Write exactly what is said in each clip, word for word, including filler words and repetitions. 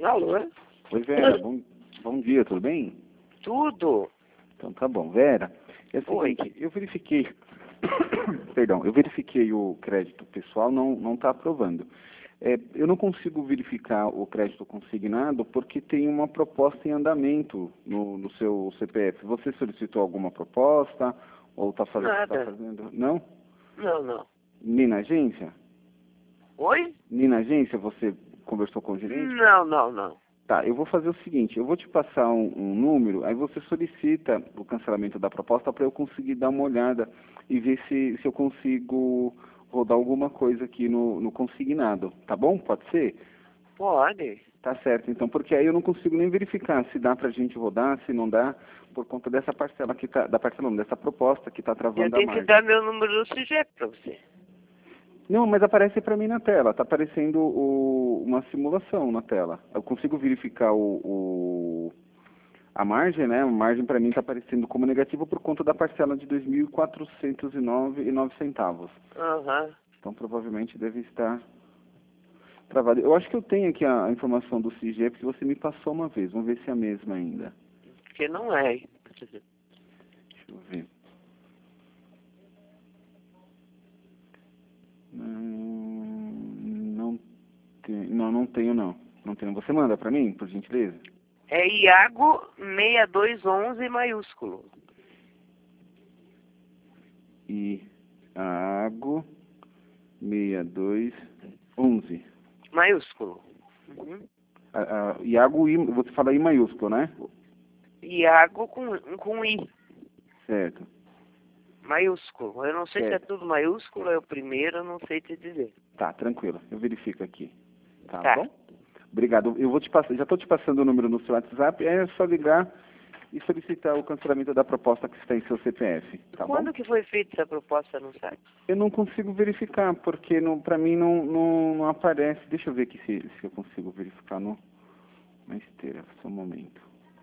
Alô? Oi, Vera, bom, bom dia, tudo bem? Tudo. Então tá bom. Vera, é o Oi. seguinte, eu verifiquei, perdão, eu verifiquei o crédito pessoal, não não está aprovando. É, eu não consigo verificar o crédito consignado porque tem uma proposta em andamento no, no seu C P F. Você solicitou alguma proposta ou está faz, tá Nada. fazendo? Não? Não, não. Nem na agência? Oi? Nem na agência você conversou com o gerente? Não, não, não. Tá, eu vou fazer o seguinte, eu vou te passar um, um número, aí você solicita o cancelamento da proposta para eu conseguir dar uma olhada e ver se, se eu consigo rodar alguma coisa aqui no, no consignado, tá bom? Pode ser? Pode. Tá certo, então, porque aí eu não consigo nem verificar se dá pra gente rodar, se não dá, por conta dessa parcela que tá, da parcela não, dessa proposta que tá Eu travando a tenho que margem. dar meu número do C I G E P para você. Não, mas aparece para mim na tela. Está aparecendo o, uma simulação na tela. Eu consigo verificar o, o- a margem, né? A margem para mim está aparecendo como negativa por conta da parcela de dois mil quatrocentos e nove e nove centavos. Aham. Então provavelmente deve estar travado. Eu acho que eu tenho aqui a, a informação do C I G E P que você me passou uma vez. Vamos ver se é a mesma ainda. Porque não é. Deixa eu ver. Hum, não, tem, não, não tenho não. Não tenho. Você manda para mim, por gentileza? É Iago seis dois um um maiúsculo. Iago seis dois um um. Maiúsculo. Uhum. Ah, ah, Iago, I, você fala I maiúsculo, né? Iago com, com I. Certo. Maiúsculo. Eu não sei se é Certo. tudo maiúsculo, é o primeiro, eu não sei te dizer. Tá, tranquilo. Eu verifico aqui. Tá, Tá. bom? Obrigado. Eu vou te passar, já estou te passando o número no seu WhatsApp, é só ligar e solicitar o cancelamento da proposta que está em seu C P F. Tá Quando bom? que foi feita essa proposta no site? Eu não consigo verificar, porque para mim não, não, não aparece. Deixa eu ver aqui se, se eu consigo verificar no, na esteira. Só um momento.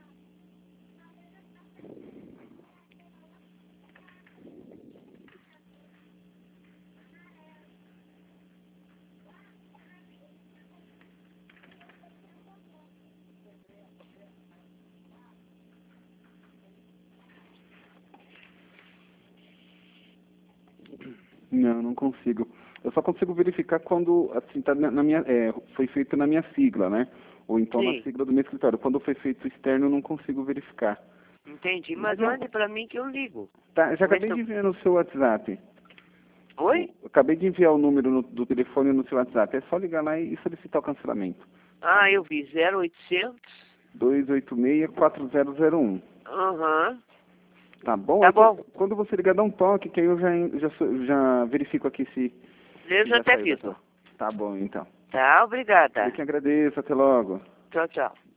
Não, não consigo. Eu só consigo verificar quando assim tá na na minha, é, foi feito na minha sigla, né? Ou então na Sim. sigla do meu escritório. Quando foi feito externo, eu não consigo verificar. Entendi, Mas mas não. mande pra mim que eu ligo. Tá, já Vê acabei se de eu- enviar no seu WhatsApp. Oi? Eu acabei de enviar o número no- do telefone no seu WhatsApp. É só ligar lá e solicitar o cancelamento. Ah, eu vi, zero oitocentos. dois oito seis, quatro zero zero um. Aham. Tá bom? Tá Aí, bom. quando quando você ligar, dá um toque, que aí eu já, já, so- já verifico aqui se, Eu se já já até saiu da aviso. sua. Tá bom, então. Tá, obrigada. Eu que agradeço. Até logo. Tchau, tchau.